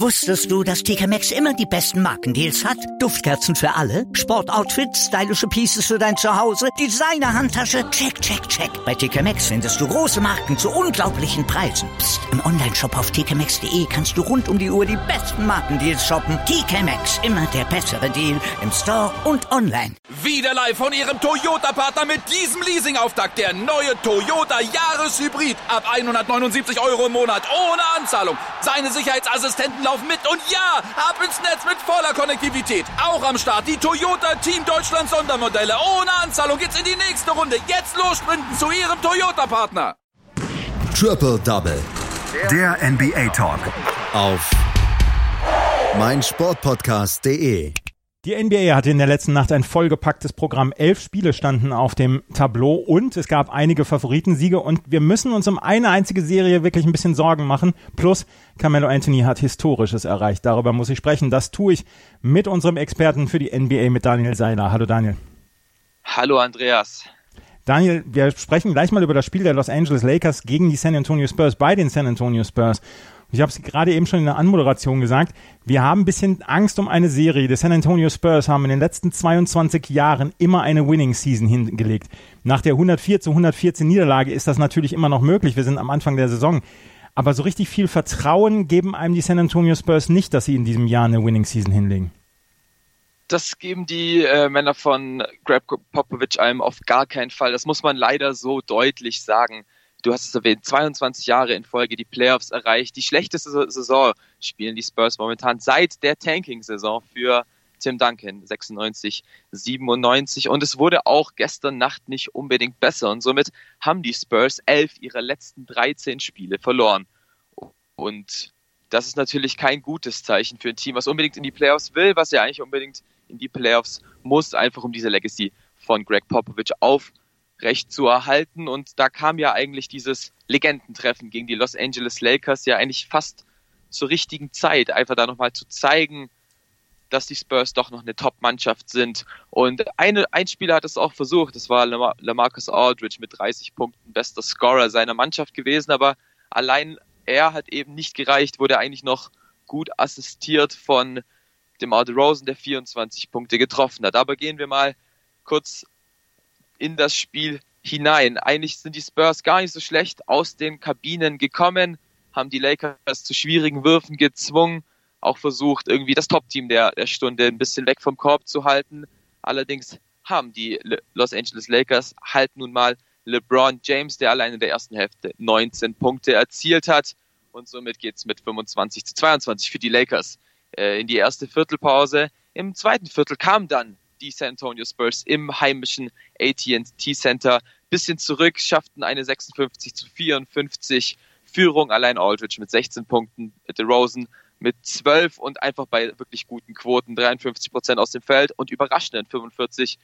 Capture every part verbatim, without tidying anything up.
Wusstest du, dass T K Maxx immer die besten Markendeals hat? Duftkerzen für alle, Sportoutfits, stylische Pieces für dein Zuhause, Designer-Handtasche, check, check, check. Bei T K Maxx findest du große Marken zu unglaublichen Preisen. Psst. Im Onlineshop auf t k maxx punkt d e kannst du rund um die Uhr die besten Markendeals shoppen. T K Maxx, immer der bessere Deal im Store und online. Wieder live von Ihrem Toyota-Partner mit diesem Leasing-Auftakt. Der neue Toyota Jahreshybrid. Ab hundertneunundsiebzig Euro im Monat ohne Anzahlung. Seine Sicherheitsassistenten laufen mit und ja, ab ins Netz mit voller Konnektivität. Auch am Start die Toyota Team Deutschland Sondermodelle. Ohne Anzahlung geht's in die nächste Runde. Jetzt los sprinten zu Ihrem Toyota-Partner. Triple Double. Der N B A Talk. Auf meinsportpodcast punkt de. Die N B A hatte in der letzten Nacht ein vollgepacktes Programm. Elf Spiele standen auf dem Tableau und es gab einige Favoritensiege und wir müssen uns um eine einzige Serie wirklich ein bisschen Sorgen machen. Plus Carmelo Anthony hat Historisches erreicht. Darüber muss ich sprechen. Das tue ich mit unserem Experten für die N B A, mit Daniel Seiler. Hallo Daniel. Hallo Andreas. Daniel, wir sprechen gleich mal über das Spiel der Los Angeles Lakers gegen die San Antonio Spurs bei den San Antonio Spurs. Ich habe es gerade eben schon in der Anmoderation gesagt, wir haben ein bisschen Angst um eine Serie. Die San Antonio Spurs haben in den letzten zweiundzwanzig Jahren immer eine Winning Season hingelegt. Nach der hundertvier zu hundertvierzehn Niederlage ist das natürlich immer noch möglich. Wir sind am Anfang der Saison. Aber so richtig viel Vertrauen geben einem die San Antonio Spurs nicht, dass sie in diesem Jahr eine Winning Season hinlegen. Das geben die äh, Männer von Greg Popovich einem auf gar keinen Fall. Das muss man leider so deutlich sagen. Du hast es erwähnt, zweiundzwanzig Jahre in Folge die Playoffs erreicht. Die schlechteste Saison spielen die Spurs momentan seit der Tanking-Saison für Tim Duncan, sechsundneunzig siebenundneunzig. Und es wurde auch gestern Nacht nicht unbedingt besser. Und somit haben die Spurs elf ihrer letzten dreizehn Spiele verloren. Und das ist natürlich kein gutes Zeichen für ein Team, was unbedingt in die Playoffs will, was ja eigentlich unbedingt in die Playoffs muss, einfach um diese Legacy von Greg Popovich auf recht zu erhalten. Und da kam ja eigentlich dieses Legendentreffen gegen die Los Angeles Lakers ja eigentlich fast zur richtigen Zeit, einfach da nochmal zu zeigen, dass die Spurs doch noch eine Top-Mannschaft sind. Und eine, ein Spieler hat es auch versucht, das war Lamar- LaMarcus Aldridge mit dreißig Punkten, bester Scorer seiner Mannschaft gewesen, aber allein er hat eben nicht gereicht, wurde eigentlich noch gut assistiert von DeMar DeRozan, der vierundzwanzig Punkte getroffen hat. Aber gehen wir mal kurz in das Spiel hinein. Eigentlich sind die Spurs gar nicht so schlecht aus den Kabinen gekommen, haben die Lakers zu schwierigen Würfen gezwungen, auch versucht, irgendwie das Top-Team der, der Stunde ein bisschen weg vom Korb zu halten. Allerdings haben die Los Angeles Lakers halt nun mal LeBron James, der allein in der ersten Hälfte neunzehn Punkte erzielt hat. Und somit geht's mit fünfundzwanzig zu zweiundzwanzig für die Lakers äh, in die erste Viertelpause. Im zweiten Viertel kam dann die San Antonio Spurs im heimischen A T and T Center bisschen zurück, schafften eine sechsundfünfzig zu vierundfünfzig Führung. Allein Aldridge mit sechzehn Punkten, DeRozan mit zwölf und einfach bei wirklich guten Quoten, dreiundfünfzig Prozent aus dem Feld und überraschenden fünfundvierzig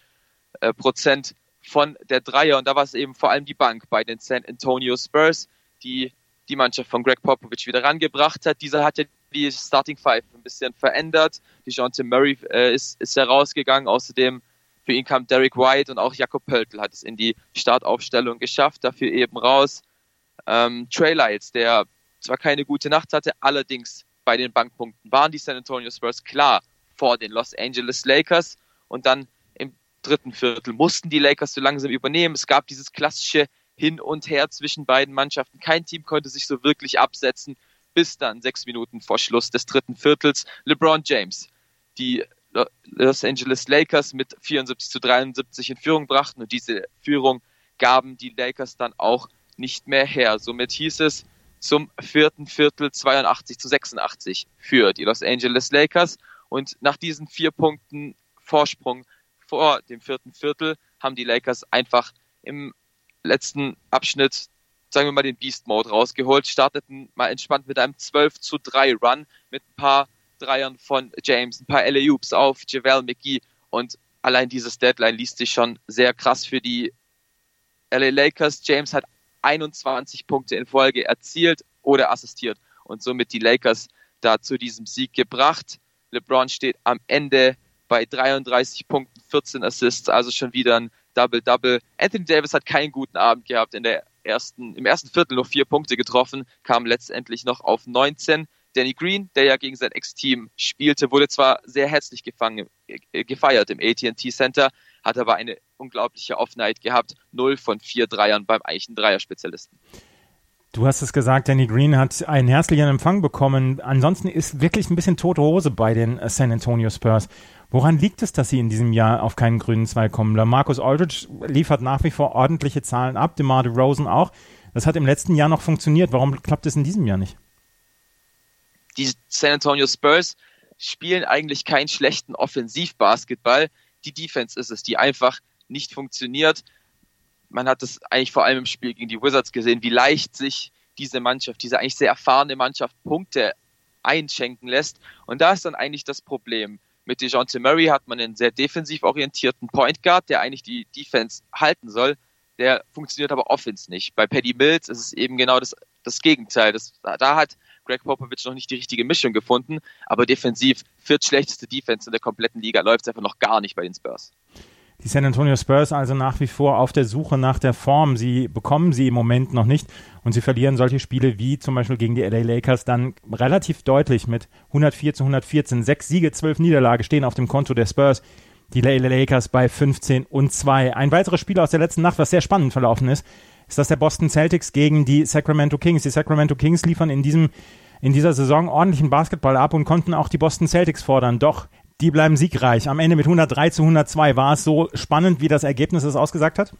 Prozent von der Dreier. Und da war es eben vor allem die Bank bei den San Antonio Spurs, die die Mannschaft von Greg Popovich wieder rangebracht hat. Dieser hat ja die Starting Five ein bisschen verändert. DeJounte Murray äh, ist, ist herausgegangen. Außerdem für ihn kam Derek White und auch Jakob Poeltl hat es in die Startaufstellung geschafft. Dafür eben raus ähm, Trey Lyles, der zwar keine gute Nacht hatte, allerdings bei den Bankpunkten waren die San Antonio Spurs klar vor den Los Angeles Lakers. Und dann im dritten Viertel mussten die Lakers so langsam übernehmen. Es gab dieses klassische Hin und Her zwischen beiden Mannschaften. Kein Team konnte sich so wirklich absetzen, bis dann sechs Minuten vor Schluss des dritten Viertels LeBron James die Los Angeles Lakers mit vierundsiebzig zu dreiundsiebzig in Führung brachten. Und diese Führung gaben die Lakers dann auch nicht mehr her. Somit hieß es zum vierten Viertel zweiundachtzig zu sechsundachtzig für die Los Angeles Lakers. Und nach diesen vier Punkten Vorsprung vor dem vierten Viertel haben die Lakers einfach im letzten Abschnitt, sagen wir mal, den Beast Mode rausgeholt, starteten mal entspannt mit einem zwölf zu drei Run mit ein paar Dreiern von James, ein paar Alley-Oops auf JaVale McGee und allein dieses Deadline liest sich schon sehr krass für die L A Lakers. James hat einundzwanzig Punkte in Folge erzielt oder assistiert und somit die Lakers da zu diesem Sieg gebracht. LeBron steht am Ende bei dreiunddreißig Punkten, vierzehn Assists, also schon wieder ein Double-Double. Anthony Davis hat keinen guten Abend gehabt. In der ersten, im ersten Viertel noch vier Punkte getroffen, kam letztendlich noch auf neunzehn. Danny Green, der ja gegen sein Ex-Team spielte, wurde zwar sehr herzlich gefangen, äh, gefeiert im A T and T Center, hat aber eine unglaubliche Offenheit gehabt. Null von vier Dreiern beim eigentlichen Dreierspezialisten. Du hast es gesagt, Danny Green hat einen herzlichen Empfang bekommen. Ansonsten ist wirklich ein bisschen tote Hose bei den San Antonio Spurs. Woran liegt es, dass sie in diesem Jahr auf keinen grünen Zweig kommen? Marcus Aldridge liefert nach wie vor ordentliche Zahlen ab, DeMar DeRozan auch. Das hat im letzten Jahr noch funktioniert. Warum klappt es in diesem Jahr nicht? Die San Antonio Spurs spielen eigentlich keinen schlechten Offensivbasketball. Die Defense ist es, die einfach nicht funktioniert. Man hat es eigentlich vor allem im Spiel gegen die Wizards gesehen, wie leicht sich diese Mannschaft, diese eigentlich sehr erfahrene Mannschaft Punkte einschenken lässt. Und da ist dann eigentlich das Problem. Mit DeJounte Murray hat man einen sehr defensiv orientierten Point Guard, der eigentlich die Defense halten soll. Der funktioniert aber offense nicht. Bei Patty Mills ist es eben genau das, das Gegenteil. Das, da hat Greg Popovich noch nicht die richtige Mischung gefunden, aber defensiv viertschlechteste Defense in der kompletten Liga läuft es einfach noch gar nicht bei den Spurs. Die San Antonio Spurs also nach wie vor auf der Suche nach der Form. Sie bekommen sie im Moment noch nicht und sie verlieren solche Spiele wie zum Beispiel gegen die L A Lakers dann relativ deutlich mit hundertvier zu hundertvierzehn. Sechs Siege, zwölf Niederlage stehen auf dem Konto der Spurs. Die L A Lakers bei fünfzehn und zwei. Ein weiteres Spiel aus der letzten Nacht, was sehr spannend verlaufen ist, ist das der Boston Celtics gegen die Sacramento Kings. Die Sacramento Kings liefern in diesem in dieser Saison ordentlichen Basketball ab und konnten auch die Boston Celtics fordern. Doch die bleiben siegreich. Am Ende mit hundertdrei zu hundertzwei. War es so spannend, wie das Ergebnis es ausgesagt hat?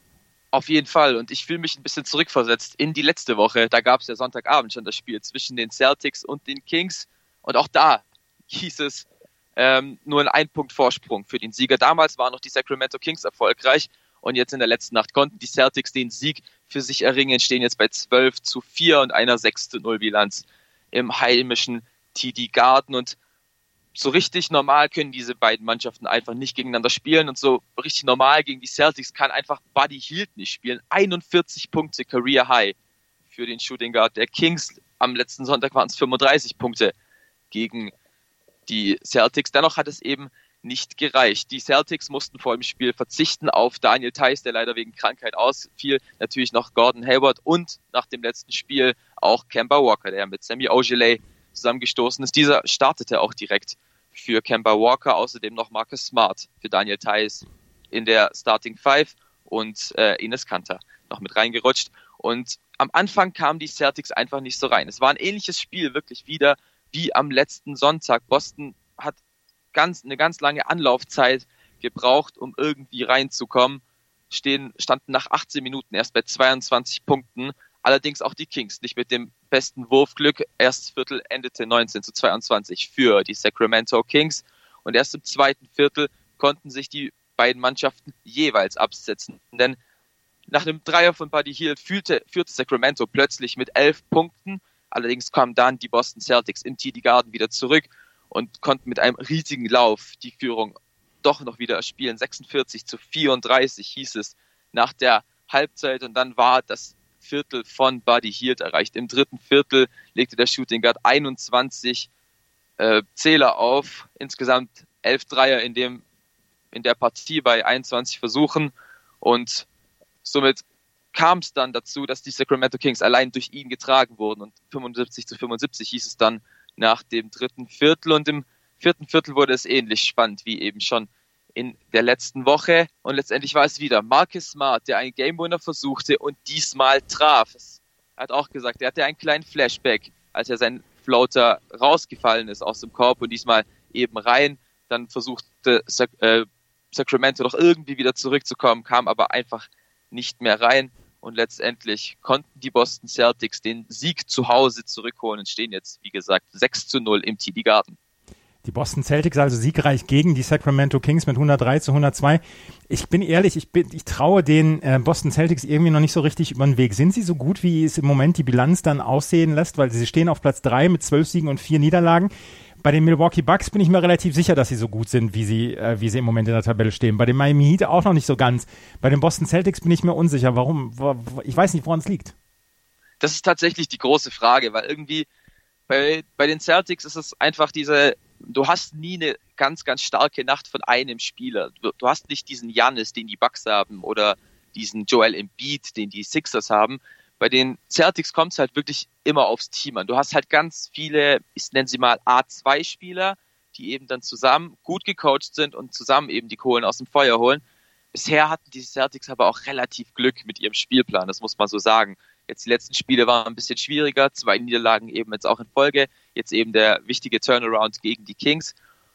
Auf jeden Fall. Und ich fühle mich ein bisschen zurückversetzt in die letzte Woche. Da gab es ja Sonntagabend schon das Spiel zwischen den Celtics und den Kings. Und auch da hieß es ähm, nur ein Ein-Punkt-Vorsprung für den Sieger. Damals waren noch die Sacramento Kings erfolgreich. Und jetzt in der letzten Nacht konnten die Celtics den Sieg für sich erringen. Stehen jetzt bei zwölf zu vier und einer sechs zu null Bilanz im heimischen T D Garden. Und so richtig normal können diese beiden Mannschaften einfach nicht gegeneinander spielen und so richtig normal gegen die Celtics kann einfach Buddy Hield nicht spielen. einundvierzig Punkte Career High für den Shooting Guard der Kings. Am letzten Sonntag waren es fünfunddreißig Punkte gegen die Celtics. Dennoch hat es eben nicht gereicht. Die Celtics mussten vor dem Spiel verzichten auf Daniel Theis, der leider wegen Krankheit ausfiel. Natürlich noch Gordon Hayward und nach dem letzten Spiel auch Kemba Walker, der mit Semi Ojeleye zusammengestoßen ist. Dieser startete auch direkt für Kemba Walker, außerdem noch Marcus Smart für Daniel Theis in der Starting Five und äh, Enes Kanter noch mit reingerutscht. Und am Anfang kamen die Celtics einfach nicht so rein. Es war ein ähnliches Spiel wirklich wieder wie am letzten Sonntag. Boston hat ganz eine ganz lange Anlaufzeit gebraucht, um irgendwie reinzukommen. Stehen, standen nach achtzehn Minuten erst bei zweiundzwanzig Punkten. Allerdings auch die Kings nicht mit dem besten Wurfglück. Erstes Viertel endete neunzehn zu zweiundzwanzig für die Sacramento Kings. Und erst im zweiten Viertel konnten sich die beiden Mannschaften jeweils absetzen. Denn nach dem Dreier von Buddy Hield führte, führte Sacramento plötzlich mit elf Punkten. Allerdings kamen dann die Boston Celtics im T D Garden wieder zurück und konnten mit einem riesigen Lauf die Führung doch noch wieder erspielen. sechsundvierzig zu vierunddreißig hieß es nach der Halbzeit. Und dann war das Viertel von Buddy Hield erreicht. Im dritten Viertel legte der Shooting Guard einundzwanzig äh, Zähler auf. Insgesamt elf Dreier in, dem, in der Partie bei einundzwanzig Versuchen. Und somit kam es dann dazu, dass die Sacramento Kings allein durch ihn getragen wurden. Und fünfundsiebzig zu fünfundsiebzig hieß es dann nach dem dritten Viertel. Und im vierten Viertel wurde es ähnlich spannend wie eben schon in der letzten Woche. Und letztendlich war es wieder Marcus Smart, der einen Game-Winner versuchte und diesmal traf. Er hat auch gesagt, er hatte einen kleinen Flashback, als er sein Floater rausgefallen ist aus dem Korb und diesmal eben rein. Dann versuchte Sac- äh, Sacramento noch irgendwie wieder zurückzukommen, kam aber einfach nicht mehr rein. Und letztendlich konnten die Boston Celtics den Sieg zu Hause zurückholen und stehen jetzt, wie gesagt, sechs zu null im T D Garden. Die Boston Celtics also siegreich gegen die Sacramento Kings mit hundertdrei zu hundertzwei. Ich bin ehrlich, ich, bin, ich traue den äh, Boston Celtics irgendwie noch nicht so richtig über den Weg. Sind sie so gut, wie es im Moment die Bilanz dann aussehen lässt? Weil sie stehen auf Platz drei mit zwölf Siegen und vier Niederlagen. Bei den Milwaukee Bucks bin ich mir relativ sicher, dass sie so gut sind, wie sie, äh, wie sie im Moment in der Tabelle stehen. Bei den Miami Heat auch noch nicht so ganz. Bei den Boston Celtics bin ich mir unsicher. Warum? Ich weiß nicht, woran es liegt. Das ist tatsächlich die große Frage, weil irgendwie bei, bei den Celtics ist es einfach diese, du hast nie eine ganz, ganz starke Nacht von einem Spieler. Du, du hast nicht diesen Giannis, den die Bucks haben, oder diesen Joel Embiid, den die Sixers haben. Bei den Celtics kommt es halt wirklich immer aufs Team an. Du hast halt ganz viele, ich nenne sie mal A zwei Spieler, die eben dann zusammen gut gecoacht sind und zusammen eben die Kohlen aus dem Feuer holen. Bisher hatten die Celtics aber auch relativ Glück mit ihrem Spielplan, das muss man so sagen. Jetzt die letzten Spiele waren ein bisschen schwieriger, zwei Niederlagen eben jetzt auch in Folge, jetzt eben der wichtige Turnaround gegen die Kings.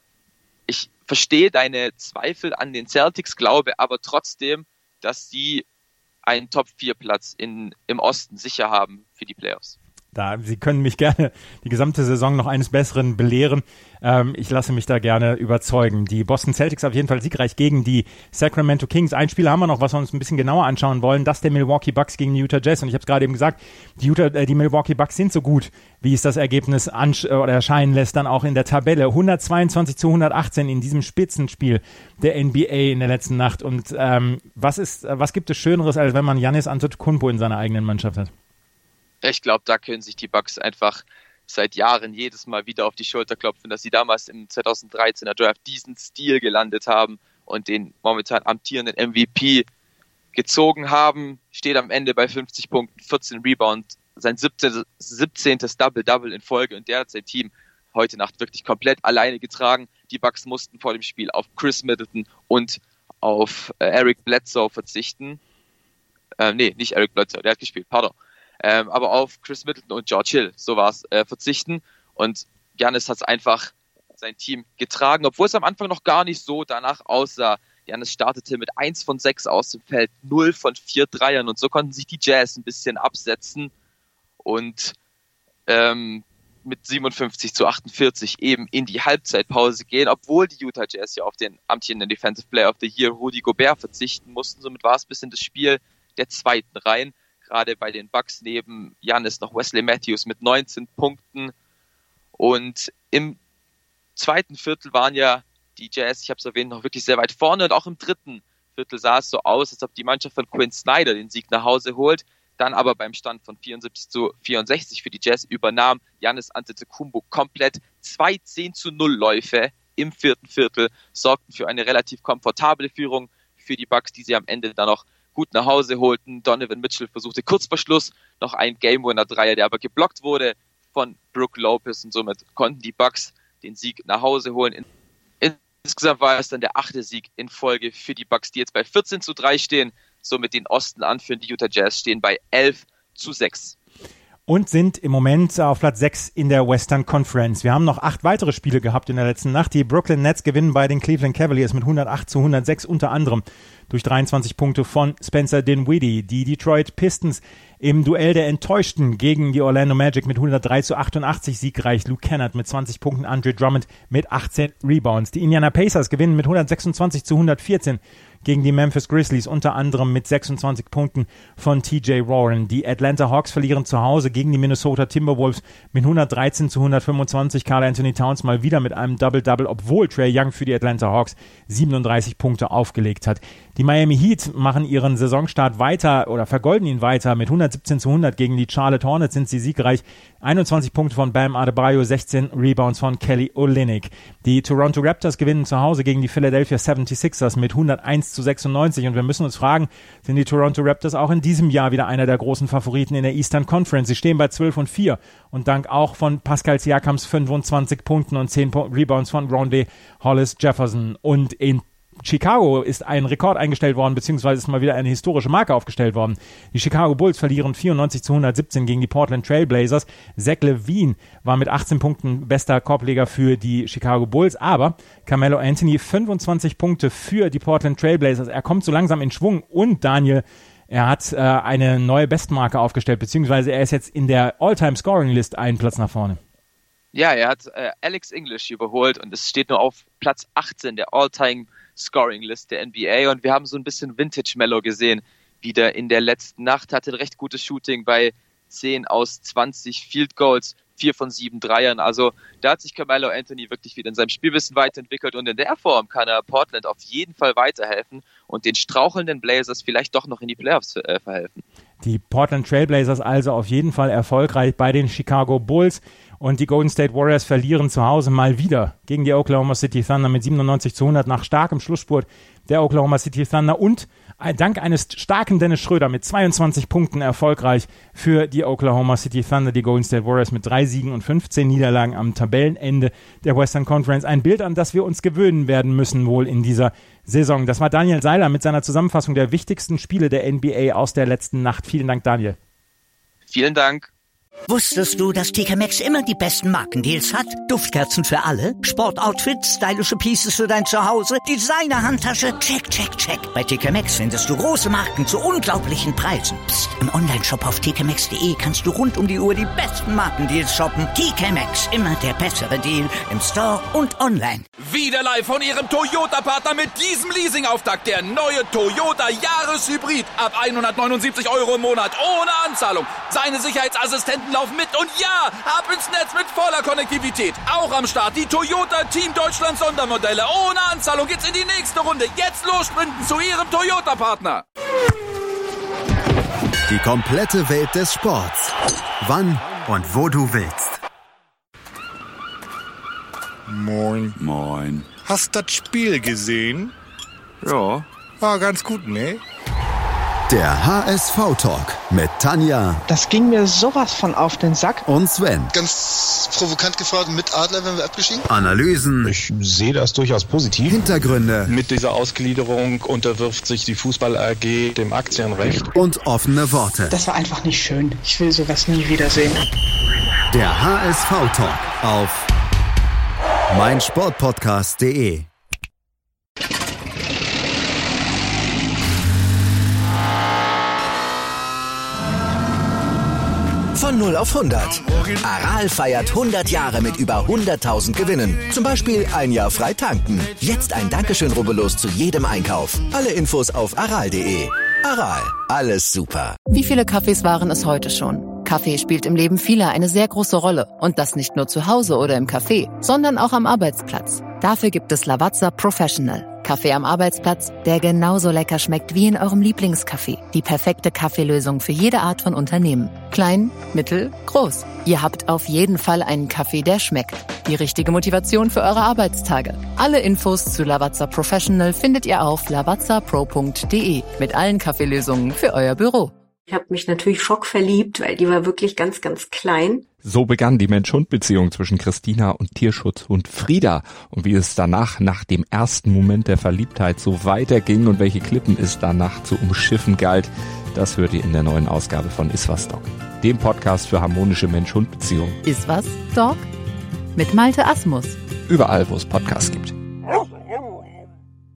Ich verstehe deine Zweifel an den Celtics, glaube aber trotzdem, dass sie einen Top vier Platz in, im Osten sicher haben für die Playoffs. Da, Sie können mich gerne die gesamte Saison noch eines Besseren belehren. Ähm, ich lasse mich da gerne überzeugen. Die Boston Celtics auf jeden Fall siegreich gegen die Sacramento Kings. Ein Spiel haben wir noch, was wir uns ein bisschen genauer anschauen wollen. Das der Milwaukee Bucks gegen die Utah Jazz. Und ich habe es gerade eben gesagt, die, Utah, äh, die Milwaukee Bucks sind so gut, wie es das Ergebnis ansch- oder erscheinen lässt, dann auch in der Tabelle. hundertzweiundzwanzig zu hundertachtzehn in diesem Spitzenspiel der N B A in der letzten Nacht. Und ähm, was ist, was gibt es Schöneres, als wenn man Giannis Antetokounmpo in seiner eigenen Mannschaft hat? Ich glaube, da können sich die Bucks einfach seit Jahren jedes Mal wieder auf die Schulter klopfen, dass sie damals im zweitausenddreizehner Draft diesen Stil gelandet haben und den momentan amtierenden M V P gezogen haben. Steht am Ende bei fünfzig Punkten, vierzehn Rebounds, sein siebzehntes Double-Double in Folge, und der hat sein Team heute Nacht wirklich komplett alleine getragen. Die Bucks mussten vor dem Spiel auf Chris Middleton und auf äh, Eric Bledsoe verzichten. Äh, nee, nicht Eric Bledsoe, der hat gespielt, pardon. Ähm, aber auf Chris Middleton und George Hill, so war es, äh, verzichten. Und Giannis hat es einfach sein Team getragen, obwohl es am Anfang noch gar nicht so danach aussah. Giannis startete mit eins von sechs aus dem Feld, null von vier Dreiern, und so konnten sich die Jazz ein bisschen absetzen und ähm, mit siebenundfünfzig zu achtundvierzig eben in die Halbzeitpause gehen, obwohl die Utah Jazz ja auf den amtierenden Defensive Player of the Year Rudy Gobert verzichten mussten. Somit war es bis in das Spiel der zweiten Reihen. Gerade bei den Bucks neben Giannis noch Wesley Matthews mit neunzehn Punkten. Und im zweiten Viertel waren ja die Jazz, ich habe es erwähnt, noch wirklich sehr weit vorne. Und auch im dritten Viertel sah es so aus, als ob die Mannschaft von Quinn Snyder den Sieg nach Hause holt. Dann aber beim Stand von vierundsiebzig zu vierundsechzig für die Jazz übernahm Giannis Antetokounmpo komplett. Zwei zehn zu null Läufe im vierten Viertel sorgten für eine relativ komfortable Führung für die Bucks, die sie am Ende dann noch gut nach Hause holten. Donovan Mitchell versuchte kurz vor Schluss noch einen Game-Winner-Dreier, der aber geblockt wurde von Brook Lopez, und somit konnten die Bucks den Sieg nach Hause holen. Insgesamt war es dann der achte Sieg in Folge für die Bucks, die jetzt bei vierzehn zu drei stehen, somit den Osten anführen. Die Utah Jazz stehen bei elf zu sechs. Und sind im Moment auf Platz sechs in der Western Conference. Wir haben noch acht weitere Spiele gehabt in der letzten Nacht. Die Brooklyn Nets gewinnen bei den Cleveland Cavaliers mit hundertacht zu hundertsechs, unter anderem durch dreiundzwanzig Punkte von Spencer Dinwiddie. Die Detroit Pistons im Duell der Enttäuschten gegen die Orlando Magic mit hundertdrei zu achtundachtzig siegreich. Luke Kennard mit zwanzig Punkten, Andre Drummond mit achtzehn Rebounds. Die Indiana Pacers gewinnen mit hundertsechsundzwanzig zu hundertvierzehn gegen die Memphis Grizzlies, unter anderem mit sechsundzwanzig Punkten von T J Warren. Die Atlanta Hawks verlieren zu Hause gegen die Minnesota Timberwolves mit hundertdreizehn zu hundertfünfundzwanzig. Karl Anthony Towns mal wieder mit einem Double-Double, obwohl Trae Young für die Atlanta Hawks siebenunddreißig Punkte aufgelegt hat. Die Miami Heat machen ihren Saisonstart weiter oder vergolden ihn weiter. Mit hundertsiebzehn zu hundert gegen die Charlotte Hornets sind sie siegreich. einundzwanzig Punkte von Bam Adebayo, sechzehn Rebounds von Kelly Olynyk. Die Toronto Raptors gewinnen zu Hause gegen die Philadelphia seventy-sixers mit hunderteins zu sechsundneunzig. Und wir müssen uns fragen, sind die Toronto Raptors auch in diesem Jahr wieder einer der großen Favoriten in der Eastern Conference? Sie stehen bei zwölf und vier. Und dank auch von Pascal Siakams fünfundzwanzig Punkten und zehn Rebounds von Rondé Hollis-Jefferson. Und in Chicago ist ein Rekord eingestellt worden, beziehungsweise ist mal wieder eine historische Marke aufgestellt worden. Die Chicago Bulls verlieren vierundneunzig zu hundertsiebzehn gegen die Portland Trail Blazers. Zach LaVine war mit achtzehn Punkten bester Korbleger für die Chicago Bulls, aber Carmelo Anthony fünfundzwanzig Punkte für die Portland Trail Blazers. Er kommt so langsam in Schwung, und Daniel, er hat äh, eine neue Bestmarke aufgestellt, beziehungsweise er ist jetzt in der All-Time-Scoring-List einen Platz nach vorne. Ja, er hat äh, Alex English überholt, und es steht nur auf Platz achtzehn der All-Time Scoring-List der N B A, und wir haben so ein bisschen Vintage-Mellow gesehen, wieder in der letzten Nacht, hatte ein recht gutes Shooting bei zehn aus zwanzig Field Goals, vier von sieben Dreiern, also da hat sich Carmelo Anthony wirklich wieder in seinem Spielwissen weiterentwickelt, und in der Form kann er Portland auf jeden Fall weiterhelfen und den strauchelnden Blazers vielleicht doch noch in die Playoffs äh, verhelfen. Die Portland Trail Blazers also auf jeden Fall erfolgreich bei den Chicago Bulls. Und die Golden State Warriors verlieren zu Hause mal wieder gegen die Oklahoma City Thunder mit siebenundneunzig zu hundert nach starkem Schlussspurt der Oklahoma City Thunder und dank eines starken Dennis Schröder mit zweiundzwanzig Punkten erfolgreich für die Oklahoma City Thunder, die Golden State Warriors mit drei Siegen und fünfzehn Niederlagen am Tabellenende der Western Conference. Ein Bild, an das wir uns gewöhnen werden müssen wohl in dieser Saison. Das war Daniel Seiler mit seiner Zusammenfassung der wichtigsten Spiele der N B A aus der letzten Nacht. Vielen Dank, Daniel. Vielen Dank. Wusstest du, dass T K Maxx immer die besten Markendeals hat? Duftkerzen für alle, Sportoutfits, stylische Pieces für dein Zuhause, Designer-Handtasche, check, check, check. Bei T K Maxx findest du große Marken zu unglaublichen Preisen. Psst. Im Onlineshop auf t k maxx punkt d e kannst du rund um die Uhr die besten Markendeals shoppen. T K Maxx, immer der bessere Deal im Store und online. Wieder live von Ihrem Toyota-Partner mit diesem Leasing-Auftakt. Der neue Toyota Jahreshybrid. Ab hundertneunundsiebzig Euro im Monat ohne Anzahlung. Seine Sicherheitsassistenten laufen mit und ja, ab ins Netz mit voller Konnektivität. Auch am Start die Toyota Team Deutschland Sondermodelle. Ohne Anzahlung geht's in die nächste Runde. Jetzt los sprinten zu Ihrem Toyota-Partner. Die komplette Welt des Sports. Wann und wo du willst. Moin. Moin. Hast das Spiel gesehen? Ja. War ganz gut, ne? Der H S V-Talk mit Tanja. Das ging mir sowas von auf den Sack. Und Sven. Ganz provokant gefragt, mit Adler werden wir abgestiegen? Analysen. Ich sehe das durchaus positiv. Hintergründe. Mit dieser Ausgliederung unterwirft sich die Fußball-A G dem Aktienrecht. Und offene Worte. Das war einfach nicht schön. Ich will sowas nie wiedersehen. Der H S V-Talk auf meinsportpodcast punkt de. Von null auf hundert. Aral feiert hundert Jahre mit über hunderttausend Gewinnen. Zum Beispiel ein Jahr frei tanken. Jetzt ein Dankeschön, rubbellos zu jedem Einkauf. Alle Infos auf aral punkt de. Aral, alles super. Wie viele Kaffees waren es heute schon? Kaffee spielt im Leben vieler eine sehr große Rolle. Und das nicht nur zu Hause oder im Café, sondern auch am Arbeitsplatz. Dafür gibt es Lavazza Professional. Kaffee am Arbeitsplatz, der genauso lecker schmeckt wie in eurem Lieblingscafé. Die perfekte Kaffeelösung für jede Art von Unternehmen. Klein, mittel, groß. Ihr habt auf jeden Fall einen Kaffee, der schmeckt. Die richtige Motivation für eure Arbeitstage. Alle Infos zu Lavazza Professional findet ihr auf lavazza pro punkt de mit allen Kaffeelösungen für euer Büro. Ich habe mich natürlich schockverliebt, weil die war wirklich ganz, ganz klein. So begann die Mensch-Hund-Beziehung zwischen Christina und Tierschutzhund Frieda. Und wie es danach, nach dem ersten Moment der Verliebtheit, so weiterging und welche Klippen es danach zu umschiffen galt, das hört ihr in der neuen Ausgabe von Iswas Dog, dem Podcast für harmonische Mensch-Hund-Beziehungen. Iswas Dog? Mit Malte Asmus. Überall, wo es Podcasts gibt.